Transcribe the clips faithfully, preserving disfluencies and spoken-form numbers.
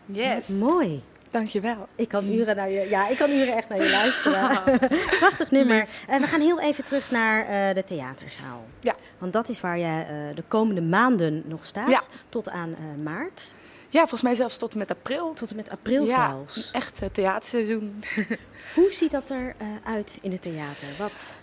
Yes. Mooi. Dankjewel. Ik kan uren naar je, ja, ik kan uren echt naar je luisteren. Prachtig nummer. Uh, we gaan heel even terug naar uh, de theaterzaal. Ja. Want dat is waar je uh, de komende maanden nog staat, ja. tot aan uh, maart. Ja, volgens mij zelfs tot en met april. Tot en met april ja, zelfs. Echt uh, theaterseizoen. Hoe ziet dat er uh, uit in het theater? Wat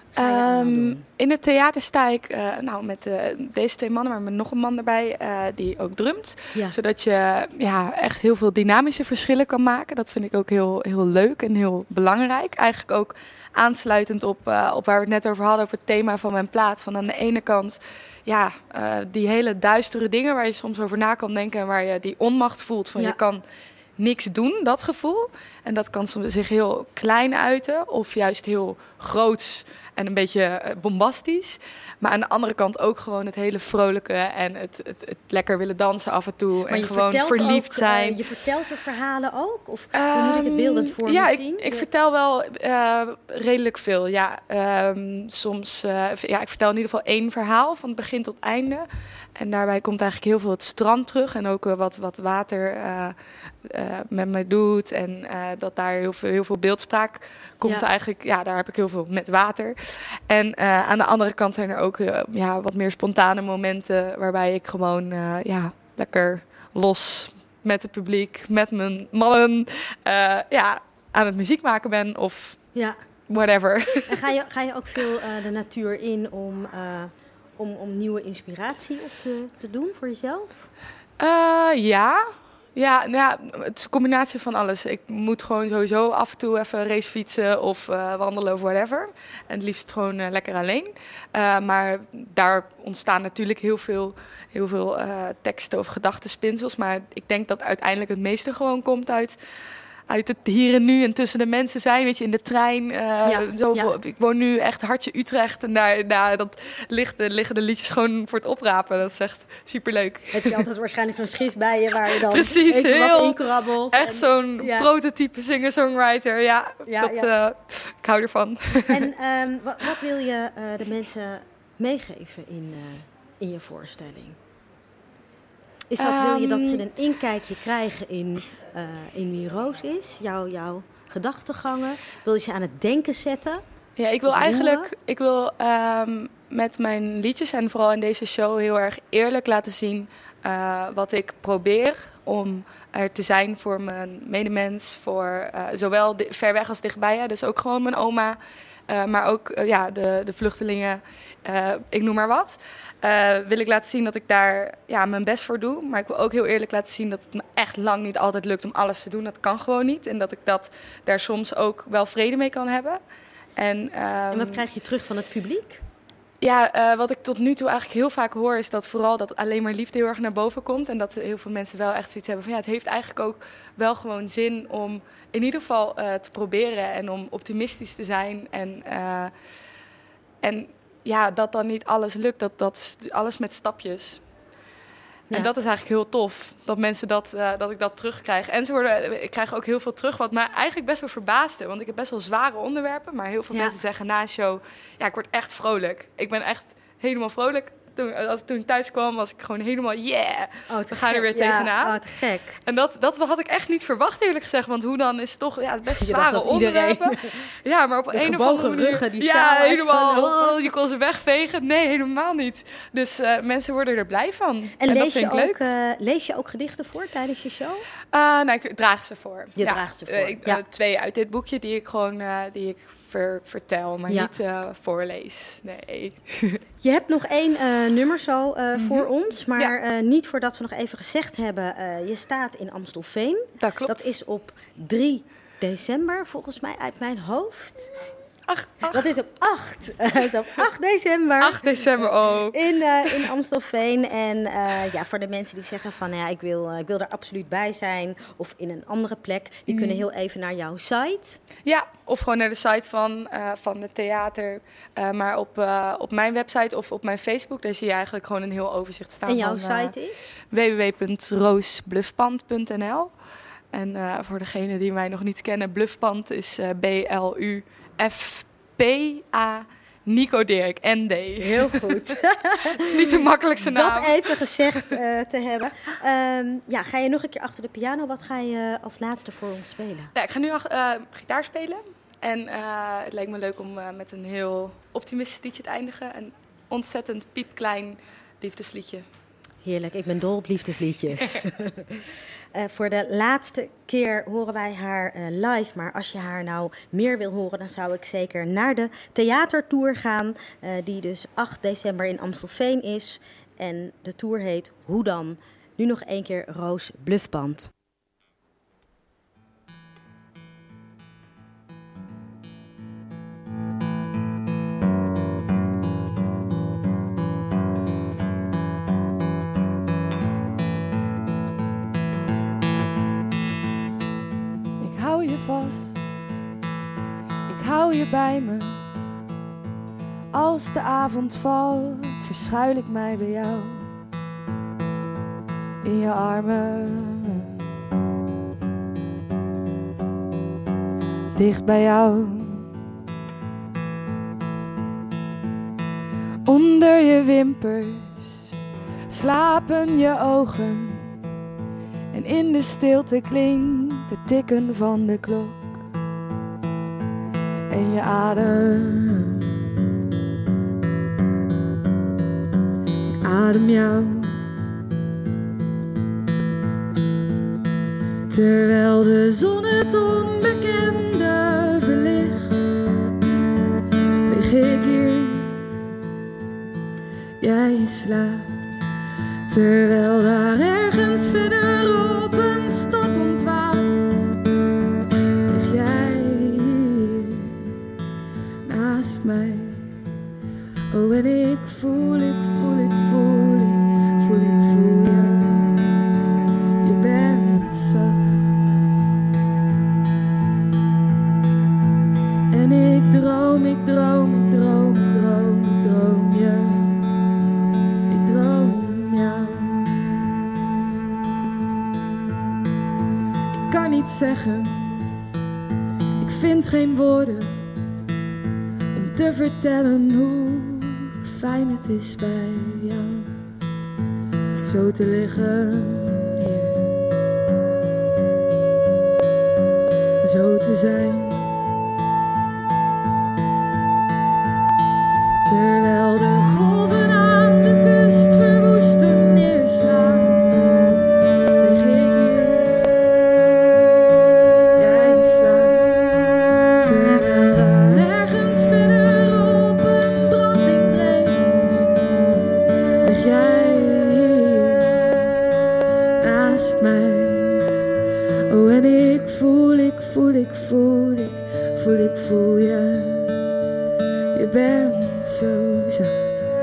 Um, in het theater sta ik uh, nou, met uh, deze twee mannen, maar met nog een man erbij uh, die ook drumt. Ja. Zodat je ja, echt heel veel dynamische verschillen kan maken. Dat vind ik ook heel, heel leuk en heel belangrijk. Eigenlijk ook aansluitend op, uh, op waar we het net over hadden, op het thema van mijn plaat. Van aan de ene kant ja, uh, die hele duistere dingen waar je soms over na kan denken en waar je die onmacht voelt van ja. je kan niks doen, dat gevoel. En dat kan soms zich heel klein uiten of juist heel groots en een beetje bombastisch. Maar aan de andere kant ook gewoon het hele vrolijke en het, het, het lekker willen dansen af en toe. Maar en gewoon verliefd ook, zijn. Uh, je vertelt de verhalen ook? Of um, hoe moet ik het beeldend voor ja, me zien? Ik, ik vertel wel uh, redelijk veel. Ja, um, soms, uh, ja, ik vertel in ieder geval één verhaal van het begin tot het einde. En daarbij komt eigenlijk heel veel het strand terug. En ook uh, wat, wat water uh, uh, met me doet. En uh, dat daar heel veel, heel veel beeldspraak komt ja. eigenlijk. Ja, daar heb ik heel veel met water. En uh, aan de andere kant zijn er ook uh, ja, wat meer spontane momenten waarbij ik gewoon uh, ja, lekker los met het publiek, met mijn mannen uh, ja, aan het muziek maken ben of ja. whatever. En ga je, ga je ook veel uh, de natuur in om, uh, om, om nieuwe inspiratie op te, te doen voor jezelf? Uh, ja. Ja, nou ja, het is een combinatie van alles. Ik moet gewoon sowieso af en toe even racefietsen of uh, wandelen of whatever. En het liefst gewoon uh, lekker alleen. Uh, maar daar ontstaan natuurlijk heel veel, heel veel uh, teksten of gedachtenspinsels. Maar ik denk dat uiteindelijk het meeste gewoon komt uit, uit het hier en nu en tussen de mensen zijn. Weet je, in de trein. Uh, ja, zoveel, ja. Ik woon nu echt hartje Utrecht. En daar, daar dat ligt, liggen de liedjes gewoon voor het oprapen. Dat is echt superleuk. Heb je altijd waarscheinlijk zo'n schrift bij je waar je dan Precies, even heel, wat inkrabbelt. Echt en, zo'n ja. prototype singer-songwriter. Ja, ja, dat, ja. Uh, ik hou ervan. En um, wat, wat wil je uh, de mensen meegeven in, uh, in je voorstelling? Is dat, um, wil je dat ze een inkijkje krijgen in, uh, in wie Roos is? Jouw, jouw gedachtegangen? Wil je ze aan het denken zetten? Ja, ik wil eigenlijk ik wil, um, met mijn liedjes en vooral in deze show heel erg eerlijk laten zien uh, wat ik probeer om er te zijn voor mijn medemens, voor uh, zowel di- ver weg als dichtbij. Ja, dus ook gewoon mijn oma, uh, maar ook uh, ja, de, de vluchtelingen, uh, ik noem maar wat. Uh, wil ik laten zien dat ik daar ja, mijn best voor doe. Maar ik wil ook heel eerlijk laten zien dat het me echt lang niet altijd lukt om alles te doen. Dat kan gewoon niet. En dat ik dat daar soms ook wel vrede mee kan hebben. En, um, en wat krijg je terug van het publiek? Ja, uh, wat ik tot nu toe eigenlijk heel vaak hoor is dat vooral dat alleen maar liefde heel erg naar boven komt. En dat heel veel mensen wel echt zoiets hebben van ja, het heeft eigenlijk ook wel gewoon zin om in ieder geval uh, te proberen en om optimistisch te zijn. En, uh, en ja, dat dan niet alles lukt, dat, dat is alles met stapjes. Ja. En dat is eigenlijk heel tof, dat mensen dat, uh, dat ik dat terugkrijg. En ze worden, ik krijg ook heel veel terug, wat mij eigenlijk best wel verbaasde. Want ik heb best wel zware onderwerpen, maar heel veel ja. mensen zeggen na een show, ja, ik word echt vrolijk. Ik ben echt helemaal vrolijk. Toen, als ik toen thuis kwam, was ik gewoon helemaal yeah. Oh, we gaan er weer ja, tegenaan. Oh, te gek. En dat, dat had ik echt niet verwacht, eerlijk gezegd. Want hoe dan is het toch ja, best zware onderwerpen. Iedereen... Ja, maar op de een of andere manier... ruggen, die ja, helemaal. Oh, je kon ze wegvegen. Nee, helemaal niet. Dus uh, mensen worden er blij van. En, en lees, dat vind je ik ook, leuk. Uh, lees je ook gedichten voor tijdens je show? Uh, nou, ik draag ze voor. Je ja. draagt ze voor. Uh, ik, ja. uh, twee uit dit boekje die ik gewoon uh, die ik ver, vertel, maar ja. niet uh, voorlees. Nee. Je hebt nog één uh, nummer zo uh, mm-hmm. voor ons, maar ja. uh, niet voordat we nog even gezegd hebben. Uh, je staat in Amstelveen. Dat klopt. Dat is op drie december, volgens mij uit mijn hoofd. Ach, ach. Dat is op acht. Uh, is op acht december. acht december, oh. In, uh, in Amstelveen. En uh, ja, voor de mensen die zeggen van, nou ja, ik wil, uh, ik wil er absoluut bij zijn. Of in een andere plek. Die mm. kunnen heel even naar jouw site. Ja, of gewoon naar de site van, uh, van het theater. Uh, maar op, uh, op mijn website of op mijn Facebook, daar zie je eigenlijk gewoon een heel overzicht staan. En jouw van, uh, site is? w w w punt roosbluffpand punt n l. En uh, voor degenen die mij nog niet kennen, Bluffpand is uh, B L U F P A Nico Dirk, N D. Heel goed. Het is niet de makkelijkste naam. Dat even gezegd uh, te hebben. Um, ja, ga je nog een keer achter de piano? Wat ga je als laatste voor ons spelen? Ja, ik ga nu uh, gitaar spelen. En uh, het lijkt me leuk om uh, met een heel optimistisch liedje te eindigen. Een ontzettend piepklein liefdesliedje. Heerlijk, ik ben dol op liefdesliedjes. uh, voor de laatste keer horen wij haar uh, live. Maar als je haar nou meer wil horen, dan zou ik zeker naar de theatertour gaan. Uh, die dus acht december in Amstelveen is. En de tour heet Hoe dan? Nu nog één keer Roos Bluffband. Vast. Ik hou je bij me. Als de avond valt, verschuil ik mij bij jou. In je armen. Dicht bij jou. Onder je wimpers slapen je ogen. En in de stilte klinkt het tikken van de klok. En je adem. Ik adem jou. Terwijl de zon het onbekende verlicht. Lig ik hier. Jij slaapt. Terwijl daar ergens verder op een stad ontwaakt, lig jij hier naast mij. Oh, en ik voel, ik voel, ik voel, ik voel, ik voel je. Je bent zacht. En ik droom, ik droom, ik droom, ik droom, ik droom je. Ik droom. Ik kan niet zeggen, ik vind geen woorden om te vertellen hoe fijn het is bij jou. Zo te liggen hier, zo te zijn. Terwijl de golven aan de kust verwoesten neerslaan, lig ik hier, jij slaapt. Terwijl daar ergens verder op een branding breekt, lig jij hier naast mij. Oh, en ik voel, ik voel, ik voel, ik voel, ik voel je. Je bent zo zacht.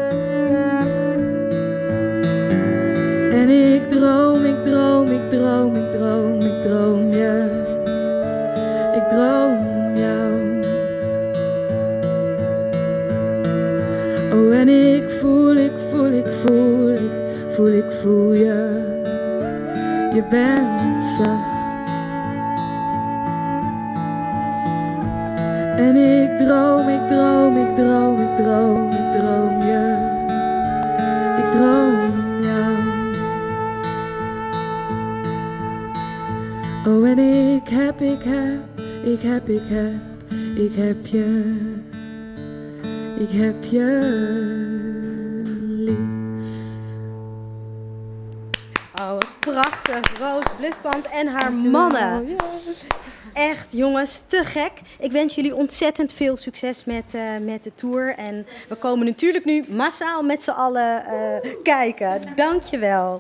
En ik droom, ik droom, ik droom, ik droom, ik droom je. Ik droom jou. Oh, en ik voel, ik voel, ik voel, ik voel, ik voel je. Je bent zacht. En ik droom, ik droom, ik droom, ik droom, ik droom je. Ik droom jou. Oh, en ik heb, ik heb, ik heb, ik heb, ik heb je. Ik heb je lief. Oh, prachtig. Roos Bluffband en haar mannen. Yes. Echt, jongens, te gek. Ik wens jullie ontzettend veel succes met, uh, met de tour. En we komen natuurlijk nu massaal met z'n allen uh, kijken. Dankjewel.